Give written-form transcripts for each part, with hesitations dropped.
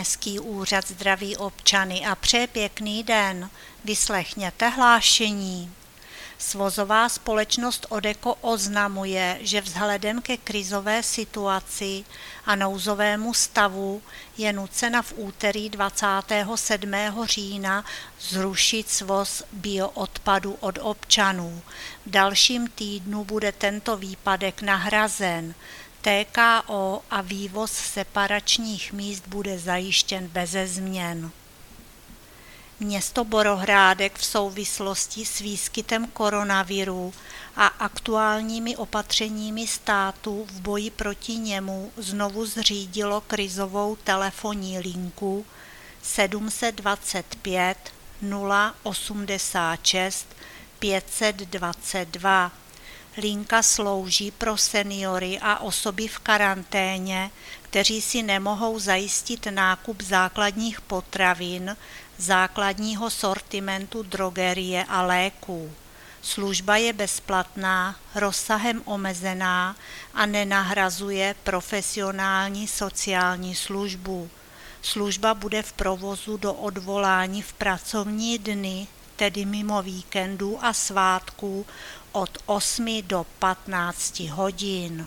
Městský úřad zdraví občany a přeje pěkný den. Vyslechněte hlášení. Svozová společnost Odeko oznamuje, že vzhledem ke krizové situaci a nouzovému stavu je nucena v úterý 27. října zrušit svoz bioodpadu od občanů. V dalším týdnu bude tento výpadek nahrazen. TKO a vývoz separačních míst bude zajištěn beze změn. Město Borohrádek v souvislosti s výskytem koronaviru a aktuálními opatřeními státu v boji proti němu znovu zřídilo krizovou telefonní linku 725 086 522. Linka slouží pro seniory a osoby v karanténě, kteří si nemohou zajistit nákup základních potravin, základního sortimentu drogerie a léků. Služba je bezplatná, rozsahem omezená a nenahrazuje profesionální sociální službu. Služba bude v provozu do odvolání v pracovní dny, tedy mimo víkendů a svátků od 8 do 15 hodin.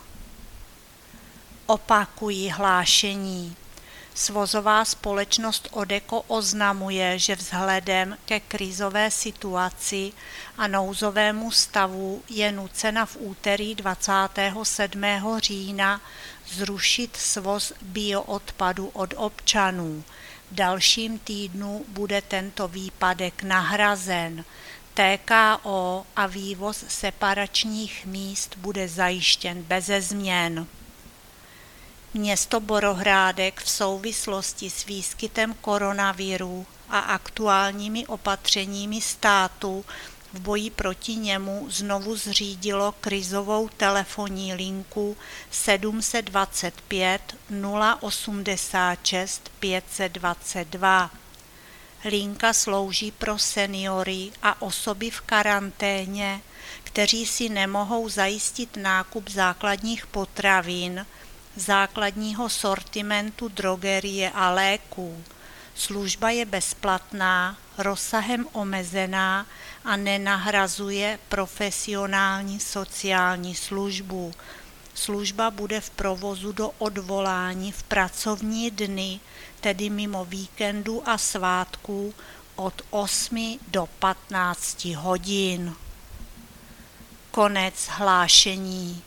Opakuji hlášení. Svozová společnost Odeko oznamuje, že vzhledem ke krizové situaci a nouzovému stavu je nucena v úterý 27. října zrušit svoz bioodpadu od občanů. V dalším týdnu bude tento výpadek nahrazen. TKO a vývoz separačních míst bude zajištěn beze změn. Město Borohrádek v souvislosti s výskytem koronaviru a aktuálními opatřeními státu v boji proti němu znovu zřídilo krizovou telefonní linku 725 086 522. Linka slouží pro seniory a osoby v karanténě, kteří si nemohou zajistit nákup základních potravin, základního sortimentu drogerie a léků. Služba je bezplatná, rozsahem omezená a nenahrazuje profesionální sociální službu. Služba bude v provozu do odvolání v pracovní dny, tedy mimo víkendů a svátků od 8 do 15 hodin. Konec hlášení.